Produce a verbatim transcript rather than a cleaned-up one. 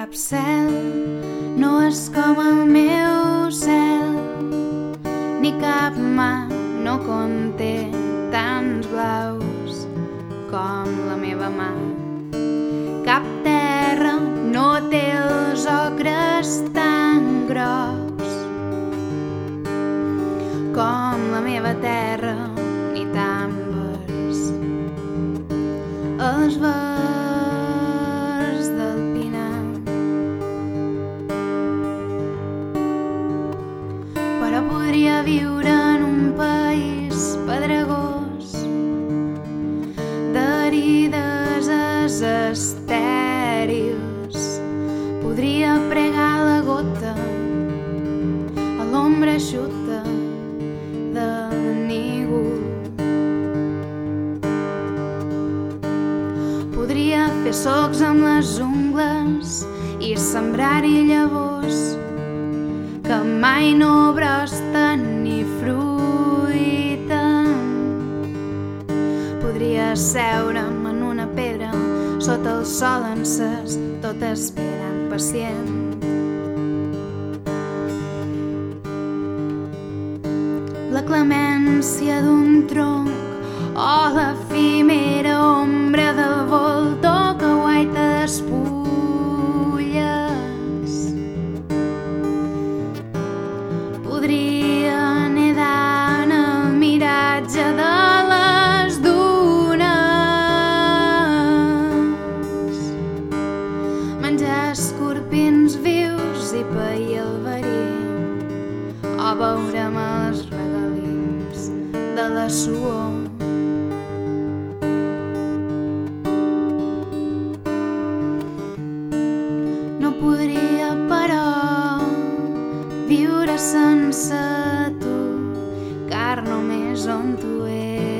Cap cel no és com el meu cel, ni cap mar no conté tants blaus com la meva mà. Cap terra no té els ocres tan gros com la meva terra, ni tan vers. Els vers del pinar. Però podria viure en un país pedregós d'herides estèrils. Podria pregar la gota a l'ombra eixuta de ningú. Podria fer solcs amb les ungles i sembrar-hi llavors que mai no brosten ni fruita. Podria asseure'm en una pedra sota el sol encès, tot esperant pacient. La clemència d'un tronc o l'efímera ombra del voltor que guaita despulles. Podria nedar en el miratge de les dunes, menjar escorpins vius i pair el verí, o veure'm els regalins de la suor. No podria, però, viure sense tu, car només on tu ets